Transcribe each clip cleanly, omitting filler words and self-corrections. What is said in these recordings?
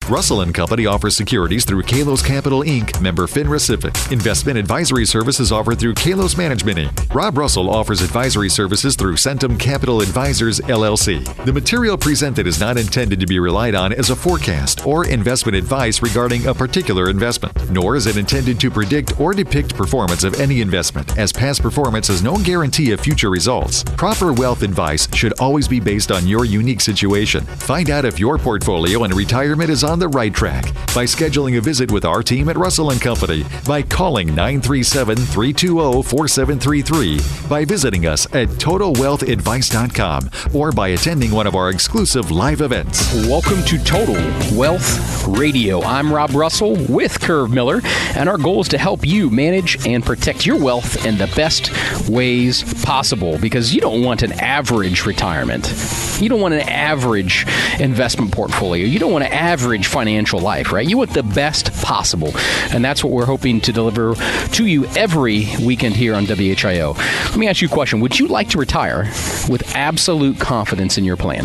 Russell & Company offers securities through Kalos Capital Inc., member FINRA SIPC. Investment advisory services offered through Kalos Management Inc. Rob Russell offers advisory services through Centum Capital Advisors, LLC. The material presented is not intended to be relied on as a forecast or investment advice regarding a particular investment, nor is it intended to predict or depict performance of any investment, as past performance is no guarantee of future results. Proper wealth advice should always be based on your unique situation. Find out if your portfolio and retirement is on the right track by scheduling a visit with our team at Russell & Company, by calling 937-320-4733, by visiting us at TotalWealthAdvice.com, or by attending one of our exclusive live events. Welcome to Total Wealth Radio. I'm Rob Russell with Curve Miller, and our goal is to help you manage and protect your wealth in the best ways possible, because you don't want an average retirement. You don't want an average investment portfolio. You don't want an average financial life, right? You want the best possible, and that's what we're hoping to deliver to you every weekend here on WHIO. Let me ask you a question. Would you like to retire with absolute confidence in your plan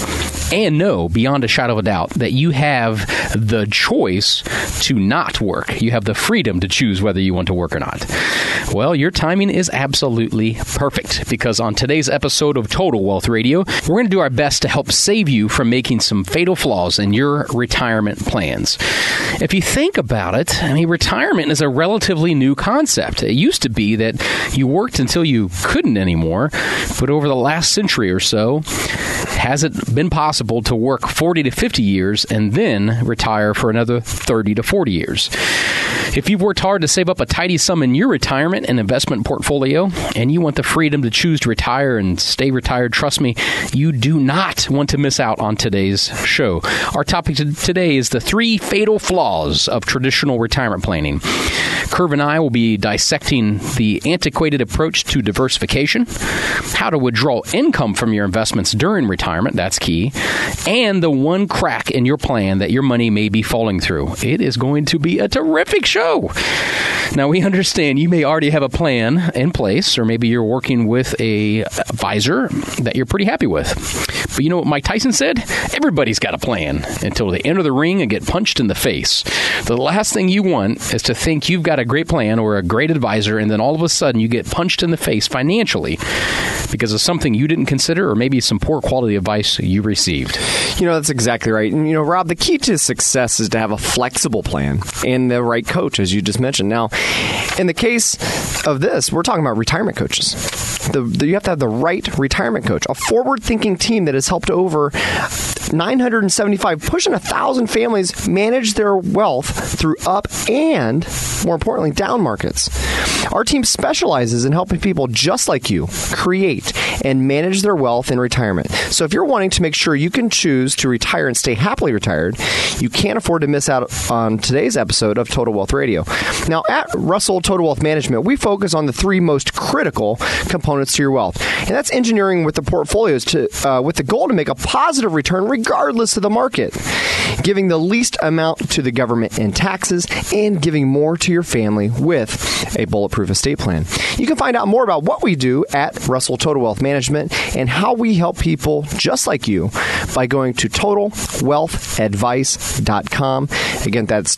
and know beyond a shadow of a doubt that you have the choice to not work? You have the freedom to choose whether you want to work or not. Well, your timing is absolutely perfect, because on today's episode of Total Wealth Radio, we're going to do our best to help save you from making some fatal flaws in your retirement plans. If you think about it, I mean, retirement is a relatively new concept. It used to be that you worked until you couldn't anymore, but over the last century or so, has it been possible to work 40 to 50 years and then retire for another 30 to 40 years? If you've worked hard to save up a tidy sum in your retirement and investment portfolio, and you want the freedom to choose to retire and stay retired, trust me, you do not want to miss out on today's show. Our topic today is the 3 fatal flaws of traditional retirement planning. Curve and I will be dissecting the antiquated approach to diversification, how to withdraw income from your investments during retirement, that's key, and the one crack in your plan that your money may be falling through. It is going to be a terrific show. Now, we understand you may already have a plan in place, or maybe you're working with an advisor that you're pretty happy with. But you know what Mike Tyson said? Everybody's got a plan until they enter the ring and get punched in the face. The last thing you want is to think you've got a great plan or a great advisor, and then all of a sudden you get punched in the face financially because of something you didn't consider, or maybe some poor quality advice you received. You know, that's exactly right. And, you know, Rob, the key to success is to have a flexible plan and the right coach, as you just mentioned. Now, in the case of this, we're talking about retirement coaches. You have to have the right retirement coach, a forward-thinking team that has helped over 975, pushing 1,000 families manage their wealth through up and, more importantly, down markets. Our team specializes in helping people just like you create and manage their wealth in retirement. So if you're wanting to make sure you can choose to retire and stay happily retired, you can't afford to miss out on today's episode of Total Wealth Radio. Now, at Russell Total Wealth Management, we focus on the 3 most critical components to your wealth, and that's engineering with the portfolios with the goal to make a positive return regardless of the market, giving the least amount to the government in taxes, and giving more to your family with a bulletproof estate plan. You can find out more about what we do at Russell Total Wealth Management and how we help people just like you by going to TotalWealthAdvice.com. Again, that's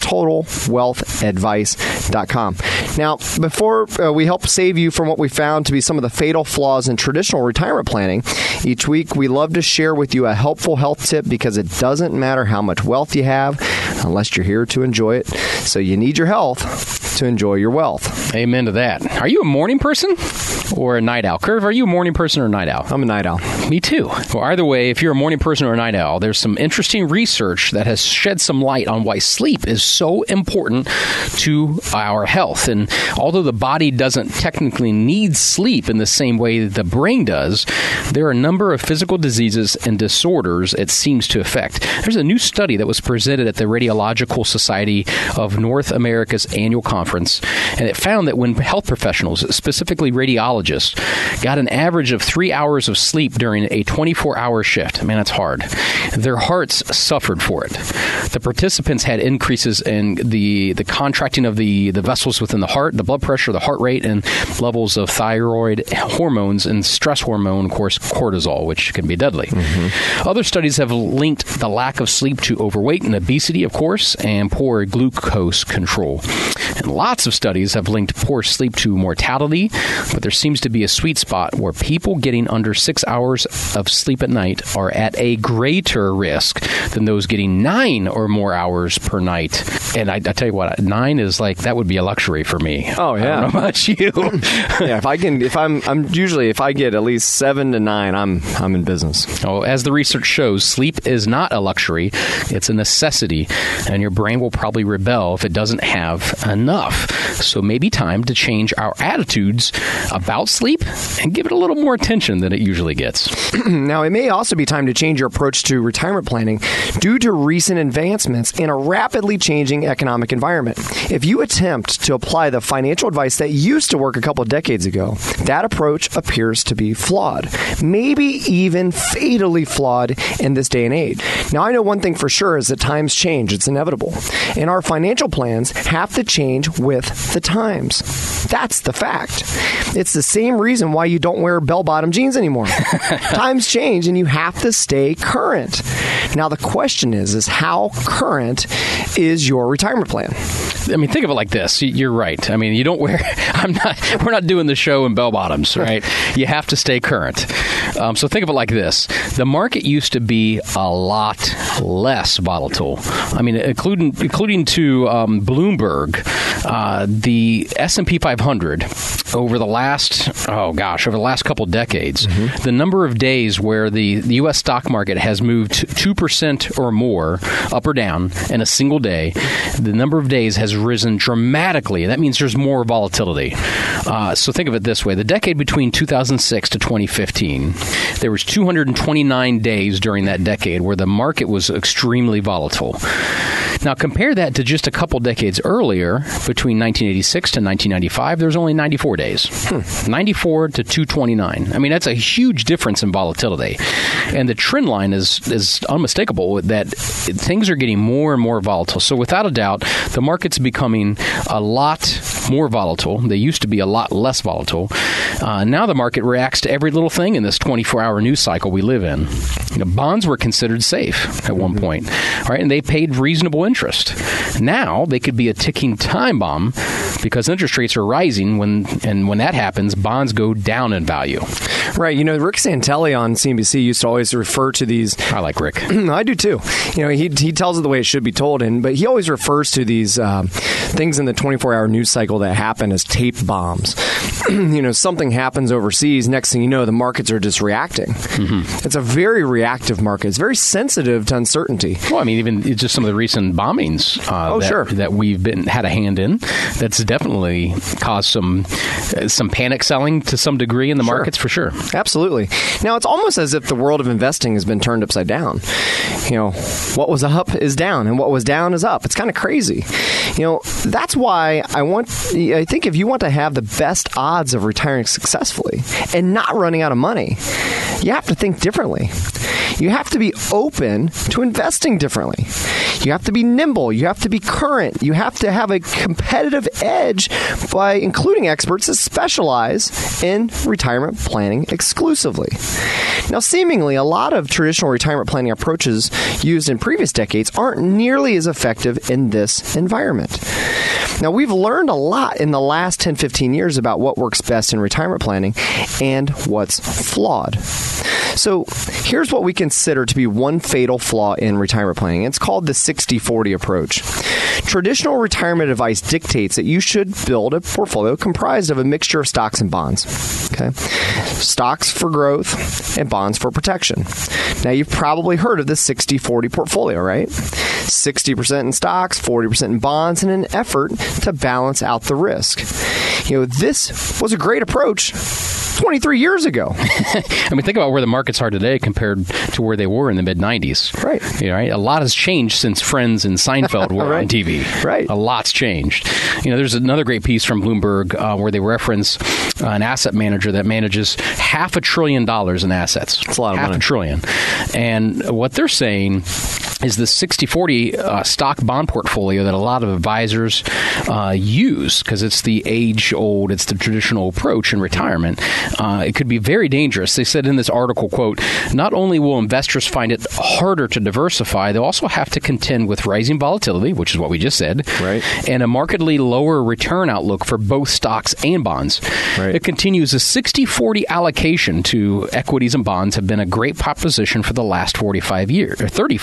TotalWealthAdvice.com. Now, before we help save you from what we found to be some of the fatal flaws in traditional retirement planning, each week we love to share with you a helpful health tip, because it doesn't matter how much wealth you have unless you're here to enjoy it. So you need your health to enjoy your wealth. Amen to that. Are you a morning person or a night owl? Curve, are you a morning person or a night owl? I'm a night owl. Me too. Well, either way, if you're a morning person or a night owl, there's some interesting research that has shed some light on why sleep is so important to our health. And although the body doesn't technically need sleep in the same way that the brain does, there are a number of physical diseases and disorders it seems to affect. There's a new study that was presented at the Radiological Society of North America's annual conference conference, and it found that when health professionals, specifically radiologists, got an average of 3 hours of sleep during a 24-hour shift, man, that's hard, their hearts suffered for it. The participants had increases in the contracting of the vessels within the heart, the blood pressure, the heart rate, and levels of thyroid hormones and stress hormone, of course, cortisol, which can be deadly. Other studies have linked the lack of sleep to overweight and obesity, of course, and poor glucose control. And lots of studies have linked poor sleep to mortality, but there seems to be a sweet spot where people getting under 6 hours of sleep at night are at a greater risk than those getting 9 or more hours per night. And I tell you what, 9 is like, that would be a luxury for me. Oh, yeah. I don't know about you. Yeah, if I get at least 7 to 9, I'm in business. Oh, as the research shows, sleep is not a luxury, it's a necessity, and your brain will probably rebel if it doesn't have enough. So maybe time to change our attitudes about sleep and give it a little more attention than it usually gets. Now, it may also be time to change your approach to retirement planning due to recent advancements in a rapidly changing economic environment. If you attempt to apply the financial advice that used to work a couple of decades ago, that approach appears to be flawed, maybe even fatally flawed in this day and age. Now, I know one thing for sure is that times change. It's inevitable. And our financial plans have to change with the times. That's the fact. It's the same reason why you don't wear bell-bottom jeans anymore. Times change and you have to stay current. Now, the question is how current is your retirement plan? I mean, think of it like this. You're right. I mean, you don't wear... we're not doing the show in bell-bottoms, right? You have to stay current. So think of it like this. The market used to be a lot less volatile. I mean, including to Bloomberg, the S&P 500 over the last couple decades, the number of days where the U.S. stock market has moved 2% or more up or down in a single day, the number of days has risen dramatically. That means there's more volatility. So think of it this way. The decade between 2006 to 2015, there was 229 days during that decade where the market was extremely volatile. Now, compare that to just a couple decades earlier, between 1986 to 1995, there's only 94 days. 94 to 229. I mean, that's a huge difference in volatility. And the trend line is unmistakable that things are getting more and more volatile. So without a doubt, the market's becoming a lot more volatile. They used to be a lot less volatile. Now the market reacts to every little thing in this 24-hour news cycle we live in. Bonds were considered safe at one point, right? And they paid reasonable interest. Now they could be a ticking time bomb because interest rates are rising. When that happens, bonds go down in value. Right. You know, Rick Santelli on CNBC used to always refer to these. I like Rick. I do too. You know, he tells it the way it should be told, but he always refers to these things in the 24-hour news cycle that happen as tape bombs. You know, something happens overseas. Next thing you know, the markets are just reacting. It's a very reactive market. It's very sensitive to uncertainty. Well, I mean, even just some of the recent bombings that we've had a hand in. That's definitely caused some panic selling to some degree in the markets, for sure. Absolutely. Now, it's almost as if the world of investing has been turned upside down. You know, what was up is down, and what was down is up. It's kind of crazy. You know, that's why I think if you want to have the best odds of retiring successfully and not running out of money, you have to think differently. You have to be open to investing differently. You have to be nimble. You have to be current. You have to have a competitive edge by including experts that specialize in retirement planning exclusively. Now, seemingly, a lot of traditional retirement planning approaches used in previous decades aren't nearly as effective in this environment. Now, we've learned a lot in the last 10, 15 years about what works best in retirement planning and what's flawed. So here's what we consider to be one fatal flaw in retirement planning. It's called the 60-40 approach. Traditional retirement advice dictates that you should build a portfolio comprised of a mixture of stocks and bonds. Okay? Stocks for growth and bonds for protection. Now, you've probably heard of the 60-40 portfolio, right? 60% in stocks, 40% in bonds, in an effort to balance out the risk. You know, this was a great approach 23 years ago. I mean, think about where the markets are today compared to where they were in the mid-'90s. Right. Right? A lot has changed since Friends and Seinfeld were right. on TV. Right. A lot's changed. There's another great piece from Bloomberg where they reference an asset manager that manages $500 billion in assets. That's a lot of money. $500 billion. And what they're saying is the 60-40 stock bond portfolio that a lot of advisors use, because it's the age-old, it's the traditional approach in retirement. It could be very dangerous. They said in this article, quote, not only will investors find it harder to diversify, they'll also have to contend with rising volatility, which is what we just said, right, and a markedly lower return outlook for both stocks and bonds. Right. It continues, a 60-40 allocation to equities and bonds have been a great proposition for the last 35 years.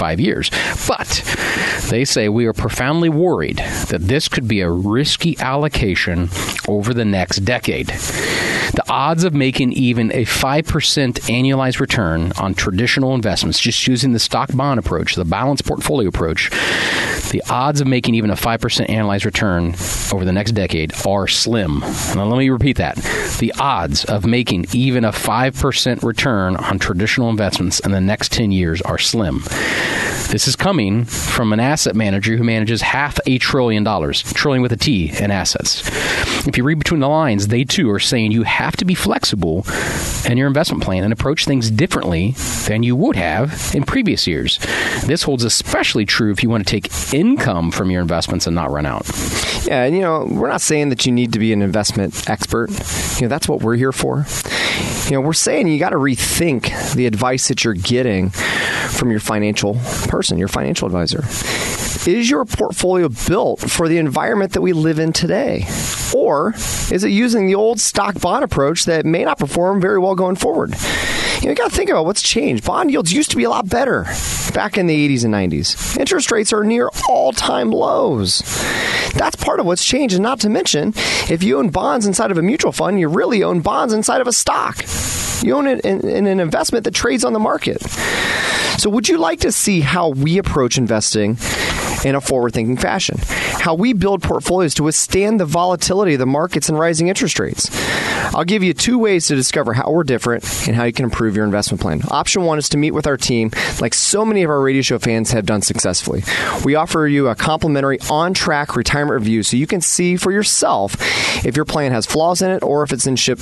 But they say we are profoundly worried that this could be a risky allocation over the next decade. The odds of making even a 5% annualized return on traditional investments, just using the stock bond approach, the balanced portfolio approach, the odds of making even a 5% annualized return over the next decade are slim. Now, let me repeat that. The odds of making even a 5% return on traditional investments in the next 10 years are slim. This is coming from an asset manager who manages $500 billion, trillion with a T, in assets. If you read between the lines, they too are saying you have to be flexible in your investment plan and approach things differently than you would have in previous years. This holds especially true if you want to take income from your investments and not run out. Yeah, and we're not saying that you need to be an investment expert. That's what we're here for. We're saying you got to rethink the advice that you're getting from your financial person, your financial advisor. Is your portfolio built for the environment that we live in today? Or is it using the old stock bond approach that may not perform very well going forward? You got to think about what's changed. Bond yields used to be a lot better back in the 80s and 90s. Interest rates are near all-time lows. That's part of what's changed. And not to mention, if you own bonds inside of a mutual fund, you really own bonds inside of a stock. You own it in an investment that trades on the market. So would you like to see how we approach investing in a forward-thinking fashion? How we build portfolios to withstand the volatility of the markets and rising interest rates? I'll give you 2 ways to discover how we're different and how you can improve your investment plan. Option 1 is to meet with our team like so many of our radio show fans have done successfully. We offer you a complimentary on-track retirement review so you can see for yourself if your plan has flaws in it or if it's in shape.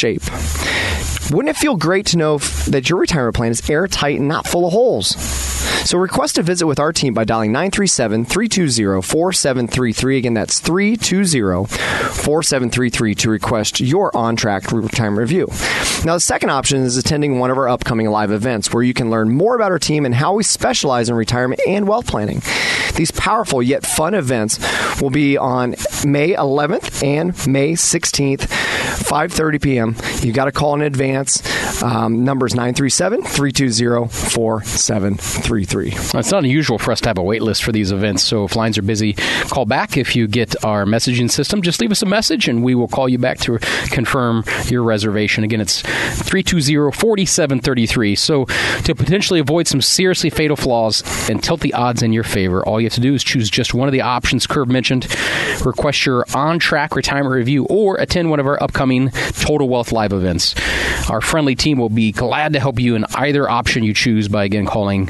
Wouldn't it feel great to know that your retirement plan is airtight and not full of holes? So request a visit with our team by dialing 937-320-4733. Again, that's 320-4733 to request your on-track retirement review. Now, the second option is attending one of our upcoming live events where you can learn more about our team and how we specialize in retirement and wealth planning. These powerful yet fun events will be on May 11th and May 16th, 5:30 p.m. You got to call in advance. Numbers 937-320-4733. It's not unusual for us to have a wait list for these events, so if lines are busy, call back. If you get our messaging system, just leave us a message and we will call you back to confirm your reservation. Again, it's 320-4733. So to potentially avoid some seriously fatal flaws and tilt the odds in your favor, all you have to do is choose just one of the options Curve mentioned, request your on-track retirement review, or attend one of our upcoming Total Wealth Live events. Our friendly team will be glad to help you in either option you choose by, again, calling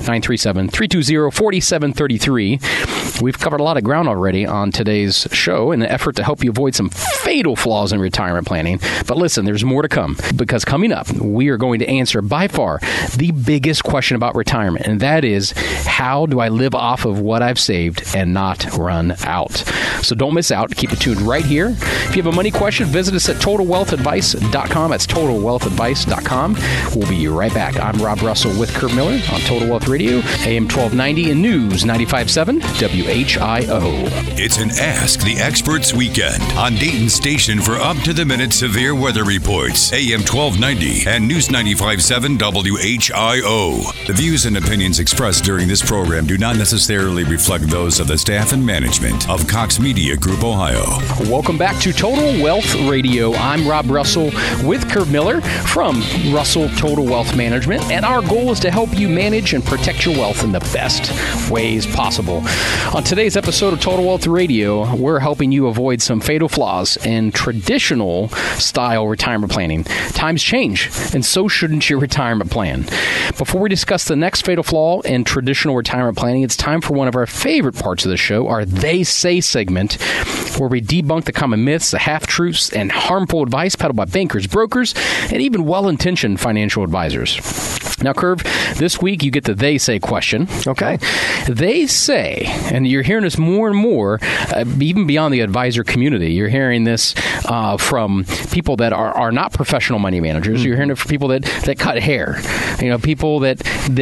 937-320-4733. We've covered a lot of ground already on today's show in an effort to help you avoid some fatal flaws in retirement planning. But listen, there's more to come, because coming up, we are going to answer by far the biggest question about retirement, and that is, how do I live off of what I've saved and not run out? So don't miss out. Keep it tuned right here. If you have a money question, visit us at TotalWealthAdvice.com. That's TotalWealthAdvice.com. We'll be right back. I'm Rob Russell with Curve Miller on Total Wealth Radio, AM 1290 and News 95.7 WHIO. It's an Ask the Experts weekend on Dayton's station for up-to-the-minute severe weather reports, AM 1290 and News 95.7 WHIO. The views and opinions expressed during this program do not necessarily reflect those of the staff and management of Cox Media Group, Ohio. Welcome back to Total Wealth Radio. I'm Rob Russell with Curve Miller from Russell Total Wealth Management, and our goal is to help you manage and protect your wealth in the best ways possible. On today's episode of Total Wealth Radio, we're helping you avoid some fatal flaws in traditional style retirement planning. Times change, and so shouldn't your retirement plan. Before we discuss the next fatal flaw in traditional retirement planning, it's time for one of our favorite parts of the show, our They Say segment, where we debunk the common myths, the half-truths, and harmful advice peddled by bankers, brokers, and even well-intentioned financial advisors. Now, Curve, this week you get the They Say question. Okay. They say, and you're hearing this more and more, even beyond the advisor community. You're hearing this from people that are not professional money managers. Mm-hmm. You're hearing it from people that cut hair. People that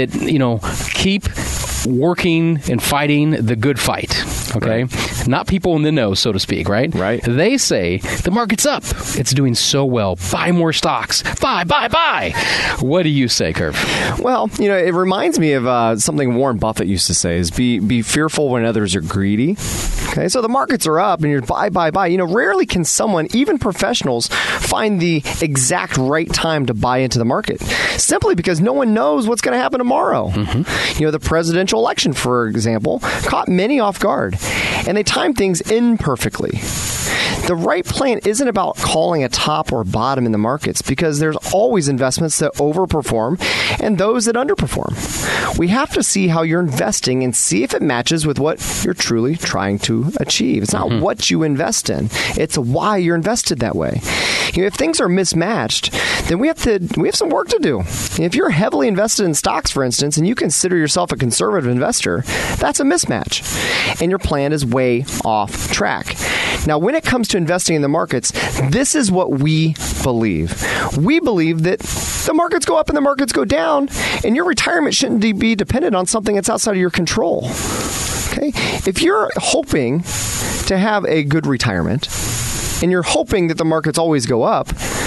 keep working and fighting the good fight. Okay? Right. Not people in the know, so to speak, right? Right. They say the market's up. It's doing so well. Buy more stocks. Buy. What do you say, Curve? Well, it reminds me of something Warren Buffett used to say is be fearful when others are greedy. Okay, so the markets are up and you're buy. Rarely can someone, even professionals, find the exact right time to buy into the market, simply because no one knows what's going to happen tomorrow. Mm-hmm. The presidential election, for example, caught many off guard, and they timed things imperfectly. The right plan isn't about calling a top or bottom in the markets, because there's always investments that overperform and those that underperform. We have to see how you're investing and see if it matches with what you're truly trying to achieve. It's not what you invest in, it's why you're invested that way. If things are mismatched, then we have some work to do. If you're heavily invested in stocks, for instance, and you consider yourself a conservative investor, that's a mismatch, and your plan is way off track. Now, when it comes to investing in the markets, this is what we believe. We believe that the markets go up and the markets go down, and your retirement shouldn't be dependent on something that's outside of your control. Okay? If you're hoping to have a good retirement, and you're hoping that the markets always go up,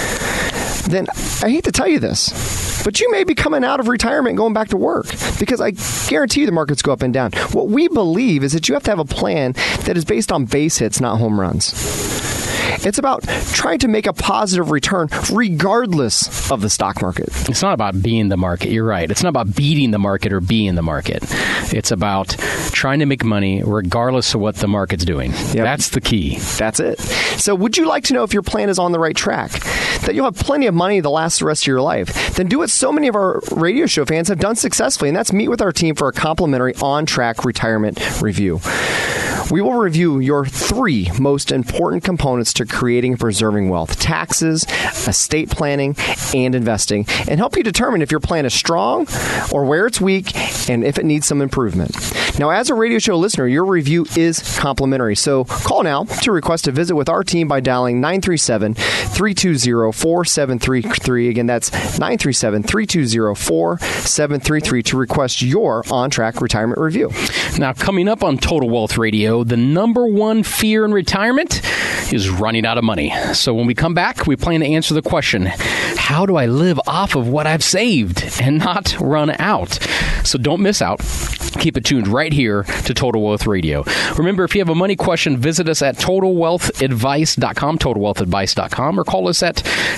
then I hate to tell you this, but you may be coming out of retirement and going back to work, because I guarantee you the markets go up and down. What we believe is that you have to have a plan that is based on base hits, not home runs. It's about trying to make a positive return regardless of the stock market. It's not about being the market. You're right. It's not about beating the market or being the market. It's about trying to make money regardless of what the market's doing. Yep. That's the key. That's it. So would you like to know if your plan is on the right track? That you'll have plenty of money to last the rest of your life? Then do what so many of our radio show fans have done successfully, and that's meet with our team for a complimentary on-track retirement review. We will review your 3 most important components to creating and preserving wealth: taxes, estate planning, and investing, and help you determine if your plan is strong or where it's weak and if it needs some improvement. Now, as a radio show listener, your review is complimentary, so call now to request a visit with our team by dialing 937-320-4733. Again, that's 937-320-4733 to request your on-track retirement review. Now, coming up on Total Wealth Radio, the number one fear in retirement is running out of money. So when we come back, we plan to answer the question, how do I live off of what I've saved and not run out? So don't miss out. Keep it tuned right here to Total Wealth Radio. Remember, if you have a money question, visit us at TotalWealthAdvice.com, TotalWealthAdvice.com, or call us at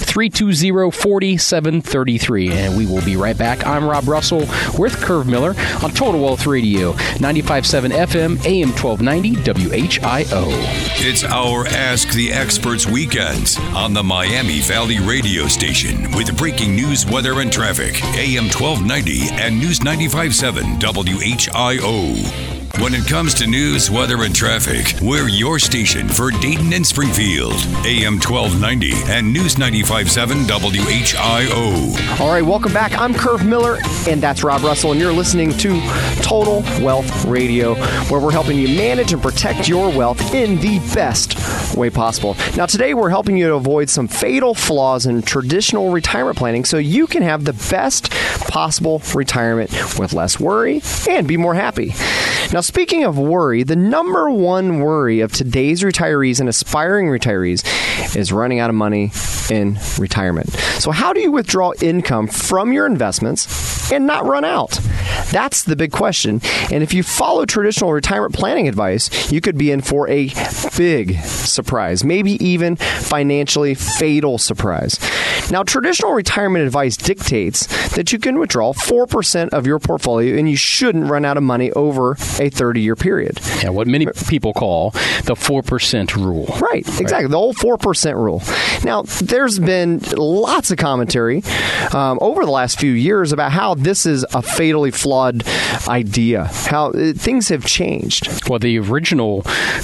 320-4733, and we will be right back. I'm Rob Russell with Curve Miller on Total Wealth Radio, 95.7 FM, AM 1290, WHIO. It's our Ask the Experts weekends on the Miami Valley radio station with breaking news, weather, and traffic, AM 1290 and News 95.7 WHIO. When it comes to news, weather, and traffic, we're your station for Dayton and Springfield. AM 1290 and News 95.7 WHIO. All right, welcome back. I'm Curve Miller, and that's Rob Russell, and you're listening to Total Wealth Radio, where we're helping you manage and protect your wealth in the best way possible. Now, today we're helping you to avoid some fatal flaws in traditional retirement planning so you can have the best possible retirement with less worry and be more happy. Now, speaking of worry, the number one worry of today's retirees and aspiring retirees is running out of money in retirement. So how do you withdraw income from your investments and not run out? That's the big question. And if you follow traditional retirement planning advice, you could be in for a big surprise, maybe even financially fatal surprise. Now, traditional retirement advice dictates that you can withdraw 4% of your portfolio and you shouldn't run out of money over a 30-year period. Yeah, what many people call the 4% rule. Right, exactly. The whole 4% rule. Now, there's been lots of commentary over the last few years about how this is a fatally flawed idea, how things have changed. Well, the original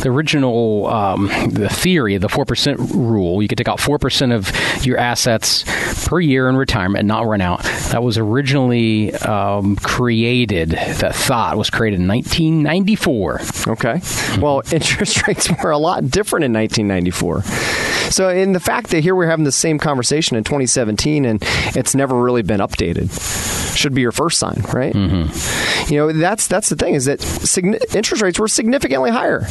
the theory of the 4% rule, you could take out 4% of your assets per year in retirement and not run out. That was originally created, that thought was created in 1994. Okay. Well, interest rates were a lot different in 1994. So in the fact that here we're having the same conversation in 2017 and it's never really been updated should be your first sign, right? Mm-hmm. You know, that's the thing, is that interest rates were significantly higher.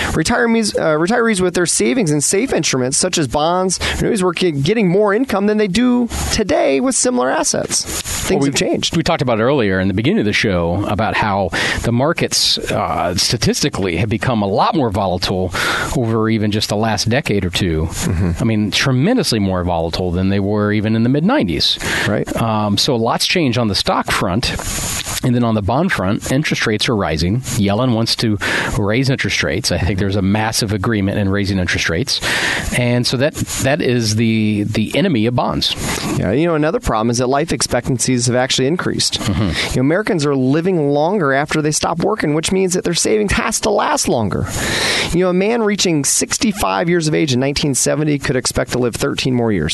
Retirees with their savings in safe instruments such as bonds, were getting more income than they do today with similar assets. Things have changed. We talked about it earlier in the beginning of the show about how the markets statistically have become a lot more volatile over even just the last decade or two. Mm-hmm. I mean, tremendously more volatile than they were even in the mid-90s. Right. So lots changed on the stock front. And then on the bond front, interest rates are rising. Yellen wants to raise interest rates. I think there's a massive agreement in raising interest rates. And so that is the enemy of bonds. Yeah, another problem is that life expectancies have actually increased. Mm-hmm. Americans are living longer after they stop working, which means that their savings has to last longer. A man reaching 65 years of age in 1970 could expect to live 13 more years.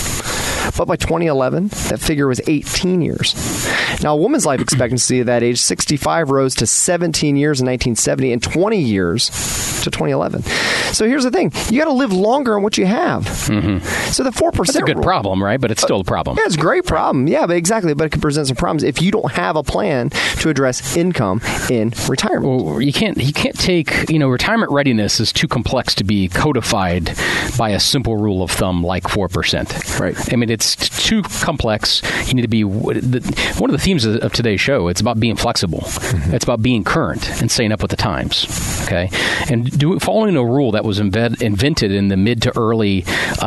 But by 2011, that figure was 18 years. Now, a woman's life expectancy at that age, 65, rose to 17 years in 1970 and 20 years to 2011. So here's the thing. You got to live longer on what you have. Mm-hmm. So the 4% That's a good problem, right? But it's still a problem. Yeah, it's a great problem. Yeah, but exactly. But it can present some problems if you don't have a plan to address income in retirement. Well, you can't take, retirement readiness is too complex to be codified by a simple rule of thumb like 4%. Right. I mean, it's too complex. You need to be one of the themes of today's show. It's about being flexible. Mm-hmm. It's about being current and staying up with the times. Okay, and following a rule that was invented in the mid to early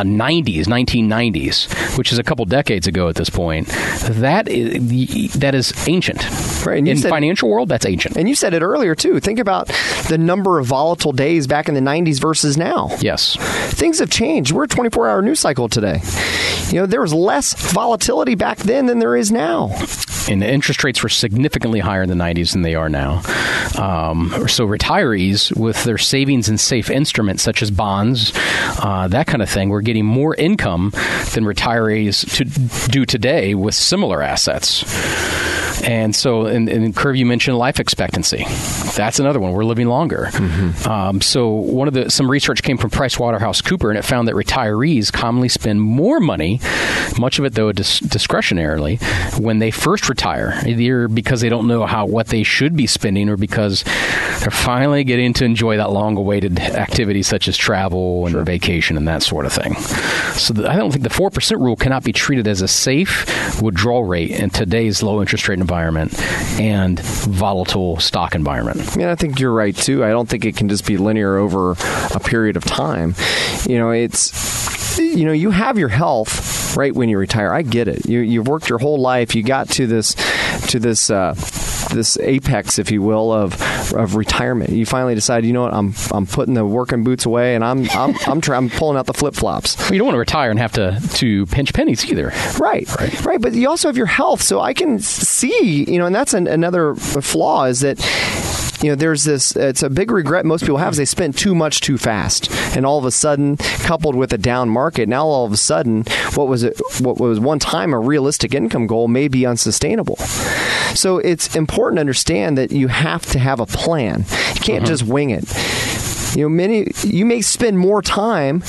1990s, which is a couple decades ago at this point. That is ancient. Right. And in the financial world, that's ancient. And you said it earlier too. Think about the number of volatile days back in the 90s versus now. Yes, things have changed. We're a 24-hour news cycle today. There was less volatility back then than there is now. And the interest rates were significantly higher in the 90s than they are now. So retirees with their savings in safe instruments such as bonds, that kind of thing, were getting more income than retirees do today with similar assets. And so, in Curve, you mentioned life expectancy. That's another one. We're living longer. Mm-hmm. So some research came from PricewaterhouseCoopers, and it found that retirees commonly spend more money, much of it though discretionarily, when they first retire, either because they don't know what they should be spending, or because they're finally getting to enjoy that long-awaited activity such as travel and vacation and that sort of thing. So I don't think the 4% rule cannot be treated as a safe withdrawal rate in today's low interest rate environment and volatile stock environment. I think you're right too. I don't think it can just be linear over a period of time. You have your health right when you retire. I get it. You've worked your whole life. You got to this apex, if you will, of retirement. You finally decide, I'm putting the working boots away, and I'm pulling out the flip flops. Well, you don't want to retire and have to pinch pennies either. Right. But you also have your health, so I can see, and that's another flaw is that. There's this, it's a big regret most people have is they spent too much too fast. And all of a sudden, coupled with a down market, now all of a sudden, what was one time a realistic income goal may be unsustainable. So it's important to understand that you have to have a plan. You can't just wing it. You may spend more time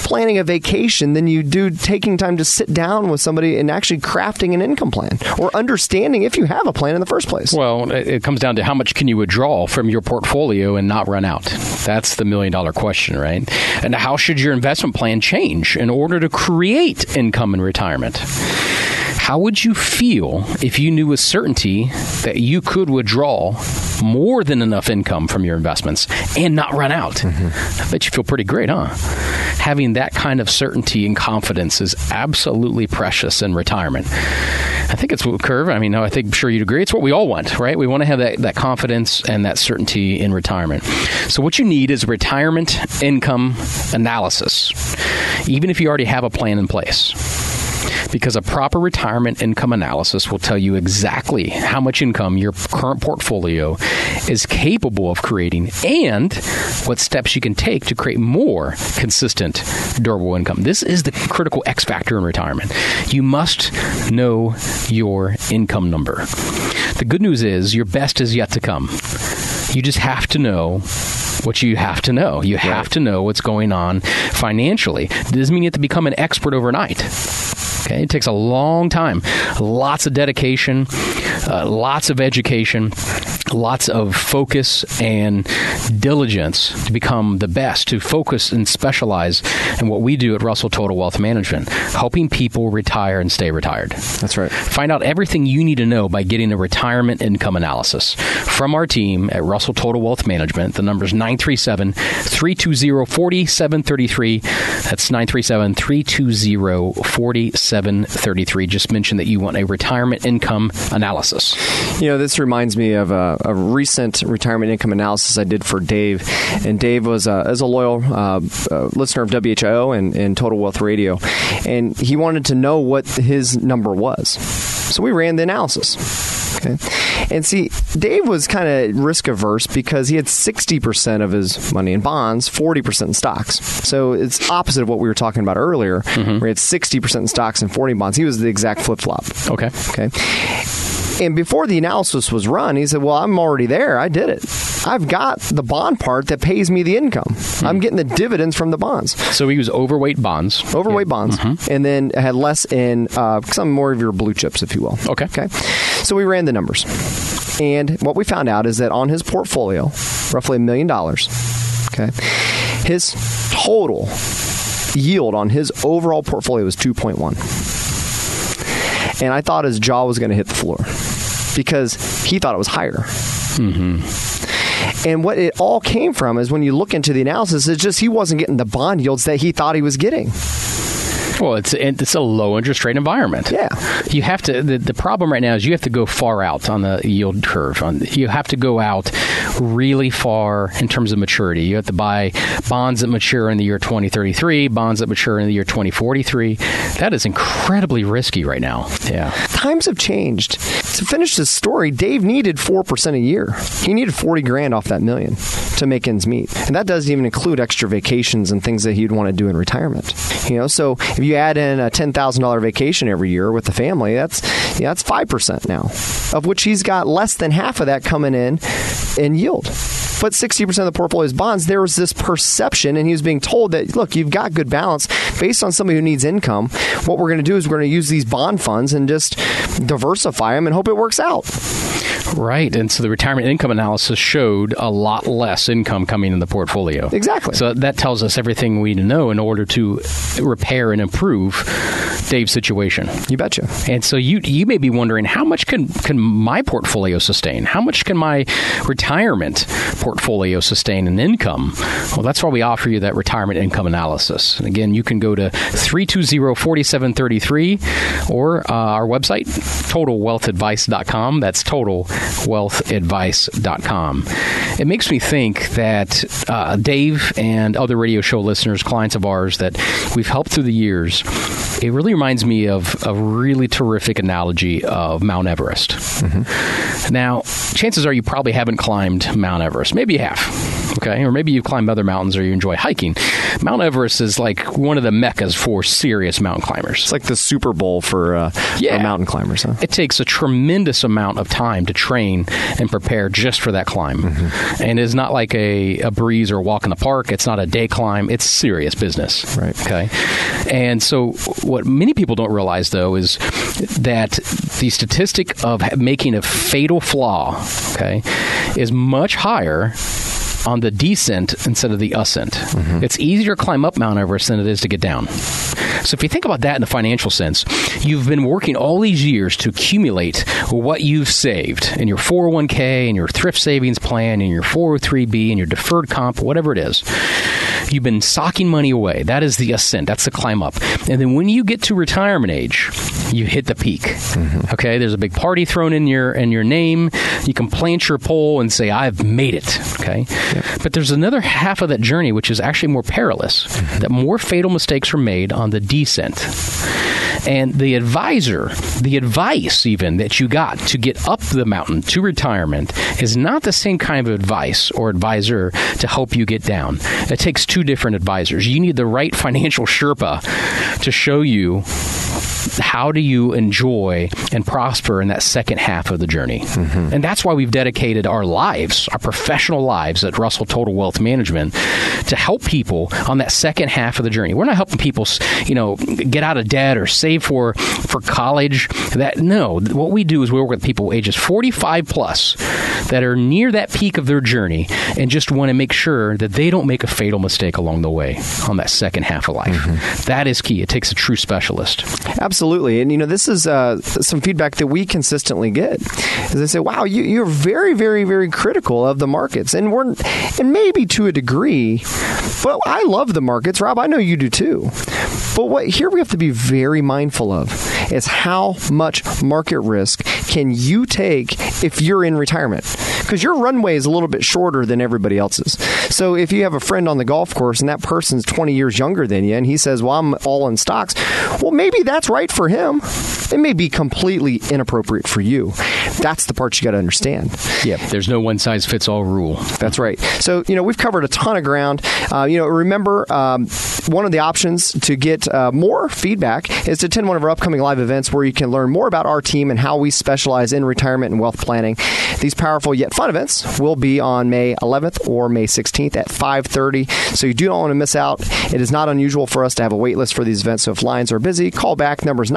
planning a vacation than you do taking time to sit down with somebody and actually crafting an income plan or understanding if you have a plan in the first place. Well, it comes down to how much can you withdraw from your portfolio and not run out? That's the $1 million question, right? And how should your investment plan change in order to create income in retirement? How would you feel if you knew with certainty that you could withdraw more than enough income from your investments and not run out? I bet you feel pretty great, huh? Having that kind of certainty and confidence is absolutely precious in retirement. I think it's what Curve. I think I'm sure you'd agree. It's what we all want, right? We want to have that confidence and that certainty in retirement. So what you need is retirement income analysis, even if you already have a plan in place. Because a proper retirement income analysis will tell you exactly how much income your current portfolio is capable of creating and what steps you can take to create more consistent, durable income. This is the critical X factor in retirement. You must know your income number. The good news is your best is yet to come. You just have to know what you have to know. You have to know what's going on financially. It doesn't mean you have to become an expert overnight. Okay, it takes a long time, lots of dedication, lots of education, lots of focus and diligence to become the best, to focus and specialize in what we do at Russell Total Wealth Management, helping people retire and stay retired. That's right. Find out everything you need to know by getting a retirement income analysis from our team at Russell Total Wealth Management. The number is 937-320-4733. That's 937-320-4733. Just mention that you want a retirement income analysis. This reminds me of a recent retirement income analysis I did for Dave. And Dave was a loyal listener of WHIO and Total Wealth Radio. And he wanted to know what his number was. So we ran the analysis. Okay. And see, Dave was kind of risk averse because he had 60% of his money in bonds, 40% in stocks. So it's opposite of what we were talking about earlier, where he had 60% in stocks and 40% in bonds. He was the exact flip-flop. Okay. And before the analysis was run, he said, well, I'm already there. I did it. I've got the bond part that pays me the income. I'm getting the dividends from the bonds. So he was overweight bonds. Bonds. And then had less in some more of your blue chips, if you will. Okay. So we ran the numbers. And what we found out is that on his portfolio, roughly $1 million, his total yield on his overall portfolio was 2.1. And I thought his jaw was going to hit the floor because he thought it was higher. And what it all came from is when you look into the analysis, it's just he wasn't getting the bond yields that he thought he was getting. Well, it's a low interest rate environment. Yeah. You have to. The problem right now is you have to go far out on the yield curve. You have to go out really far in terms of maturity. You have to buy bonds that mature in the year 2033, bonds that mature in the year 2043. That is incredibly risky right now. Yeah. Times have changed. To finish this story, Dave needed 4% a year. He needed $40,000 off that $1 million to make ends meet, and that doesn't even include extra vacations and things that he'd want to do in retirement. So if you add in a $10,000 vacation every year with the family, that's 5% now, of which he's got less than half of that coming in yield. But 60% of the portfolio is bonds. There was this perception, and he was being told that, look, you've got good balance based on somebody who needs income. What we're going to do is we're going to use these bond funds and just diversify them and hope it works out. Right. And so the retirement income analysis showed a lot less income coming in the portfolio. Exactly. So that tells us everything we need to know in order to repair and improve Dave's situation. You betcha. And so you may be wondering, how much can my portfolio sustain? How much can my retirement portfolio sustain in income? Well, that's why we offer you that retirement income analysis. And again, you can go to 320-4733 or our website, totalwealthadvice.com. That's totalwealthadvice.com. It makes me think that Dave and other radio show listeners, clients of ours that we've helped through the years, it really reminds me of a really terrific analogy of Mount Everest. Now, chances are you probably haven't climbed Mount Everest. Maybe you have, okay? Or maybe you've climbed other mountains or you enjoy hiking. Mount Everest is like one of the meccas for serious mountain climbers. It's like the Super Bowl for mountain climbers, huh? It takes a tremendous amount of time to train and prepare just for that climb. Mm-hmm. And it's not like a breeze or a walk in the park. It's not a day climb. It's serious business. Right. Okay. And so what many people don't realize, though, is that the statistic of making a fatal flaw, okay, is much higher on the descent instead of the ascent. Mm-hmm. It's easier to climb up Mount Everest than it is to get down. So if you think about that in a financial sense, you've been working all these years to accumulate what you've saved in your 401k and your thrift savings plan and your 403b and your deferred comp, whatever it is. You've been socking money away. That is the ascent. That's the climb up. And then when you get to retirement age, you hit the peak. Mm-hmm. Okay, there's a big party thrown in your name. You can plant your pole and say, I've made it. Okay, yep. But there's another half of that journey which is actually more perilous. Mm-hmm. That more fatal mistakes are made on the descent. And the advice even that you got to get up the mountain to retirement is not the same kind of advice or advisor to help you get down. It takes two different advisors. You need the right financial Sherpa to show you how do you enjoy and prosper in that second half of the journey. Mm-hmm. And that's why we've dedicated our lives, our professional lives at Russell Total Wealth Management to help people on that second half of the journey. We're not helping people, get out of debt or save for college. What we do is we work with people ages 45 plus that are near that peak of their journey and just want to make sure that they don't make a fatal mistake along the way on that second half of life. Mm-hmm. That is key. It takes a true specialist. Absolutely. And, this is some feedback that we consistently get. Is they say, wow, you're very, very, very critical of the markets. And maybe to a degree, but I love the markets. Rob, I know you do too. But what here we have to be very mindful of is how much market risk can you take if you're in retirement? Because your runway is a little bit shorter than everybody else's. So if you have a friend on the golf course and that person's 20 years younger than you and he says, well, I'm all in stocks, well, maybe that's right for him. It may be completely inappropriate for you. That's the part you got to understand. Yep. There's no one-size-fits-all rule. That's right. So, we've covered a ton of ground. Remember, one of the options to get more feedback is to attend one of our upcoming live events where you can learn more about our team and how we specialize in retirement and wealth planning. These powerful yet fun events will be on May 11th or May 16th at 5:30. So you do not want to miss out. It is not unusual for us to have a wait list for these events. So if lines are busy, call back. Numbers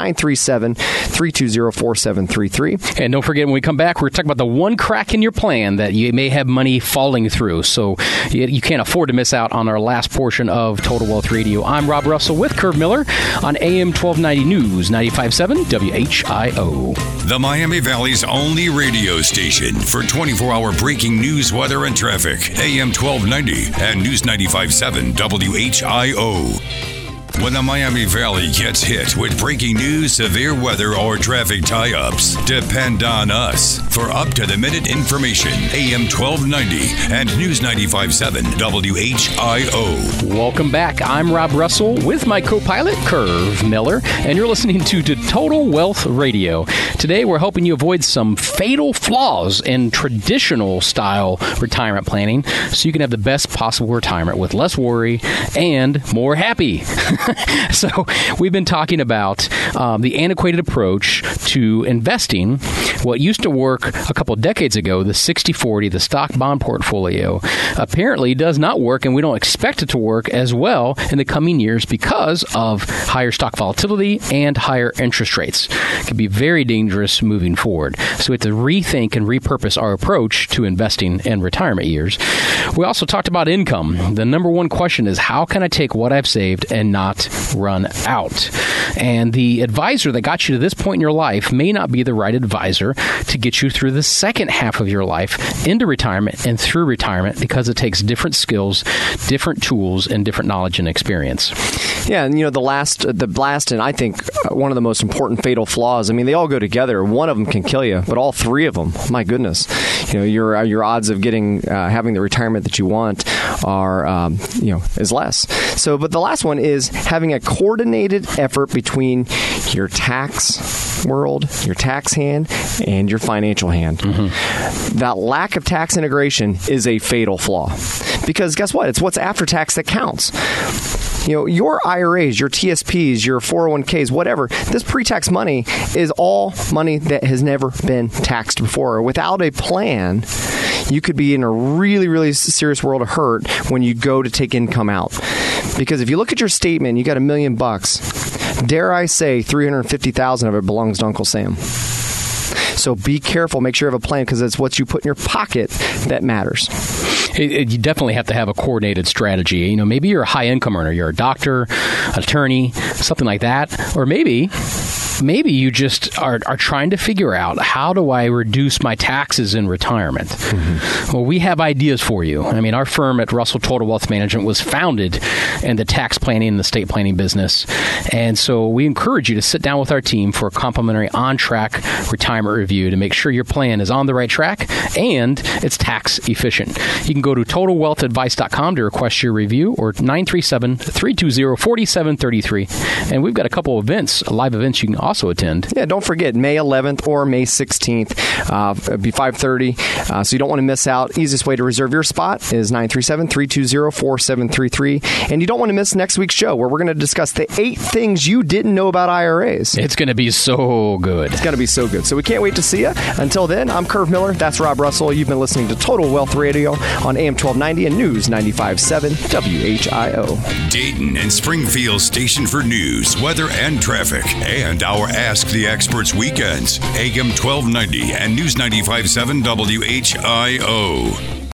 937-320-4733. And don't forget, when we come back, we're talking about the one crack in your plan that you may have money falling through. So you can't afford to miss out on our last portion of Total Wealth Radio. I'm Rob Russell with Curve Miller on AM 1290 News, 95.7 WHIO. The Miami Valley's only radio station for 24-hour breaking news, weather, and traffic. AM 1290 and News 95.7 WHIO. When the Miami Valley gets hit with breaking news, severe weather, or traffic tie-ups, depend on us for up-to-the-minute information. AM 1290 and News 95.7 WHIO. Welcome back. I'm Rob Russell with my co-pilot, Curve Miller, and you're listening to Total Wealth Radio. Today, we're helping you avoid some fatal flaws in traditional-style retirement planning so you can have the best possible retirement with less worry and more happy. So we've been talking about the antiquated approach to investing. What used to work a couple of decades ago, the 60-40, the stock bond portfolio, apparently does not work, and we don't expect it to work as well in the coming years because of higher stock volatility and higher interest rates. It can be very dangerous moving forward. So we have to rethink and repurpose our approach to investing in retirement years. We also talked about income. The number one question is, how can I take what I've saved and not run out? And the advisor that got you to this point in your life may not be the right advisor to get you through the second half of your life into retirement and through retirement, because it takes different skills, different tools, and different knowledge and experience. Yeah, and the last, and I think one of the most important fatal flaws. I mean, they all go together. One of them can kill you, but all three of them, my goodness, your odds of having the retirement that you want are is less. So, but the last one is having a coordinated effort between your tax world, your tax hand, and your financial hand. Mm-hmm. That lack of tax integration is a fatal flaw, because guess what? It's what's after tax that counts. your IRAs, your TSPs, your 401ks, whatever, this pre-tax money is all money that has never been taxed before. Without a plan, you could be in a really, really serious world of hurt when you go to take income out. Because if you look at your statement, you got $1 million. Dare I say, $350,000 of it belongs to Uncle Sam. So be careful. Make sure you have a plan, because it's what you put in your pocket that matters. You definitely have to have a coordinated strategy. Maybe you're a high income earner. You're a doctor, attorney, something like that. Or maybe you just are trying to figure out, how do I reduce my taxes in retirement? Mm-hmm. Well, we have ideas for you. Our firm at Russell Total Wealth Management was founded in the tax planning and estate planning business. And so we encourage you to sit down with our team for a complimentary on-track retirement review to make sure your plan is on the right track and it's tax efficient. You can go to TotalWealthAdvice.com to request your review, or 937-320-4733. And we've got a couple of live events you can also attend. Yeah, don't forget, May 11th or May 16th. It'll be 5:30, so you don't want to miss out. Easiest way to reserve your spot is 937-320-4733. And you don't want to miss next week's show, where we're going to discuss the 8 things you didn't know about IRAs. It's going to be so good. It's going to be so good. So we can't wait to see you. Until then, I'm Curve Miller. That's Rob Russell. You've been listening to Total Wealth Radio on AM 1290 and News 95.7 WHIO. Dayton and Springfield's station for news, weather, and traffic. And our Ask the Experts weekends. AM 1290 and News 95.7 WHIO.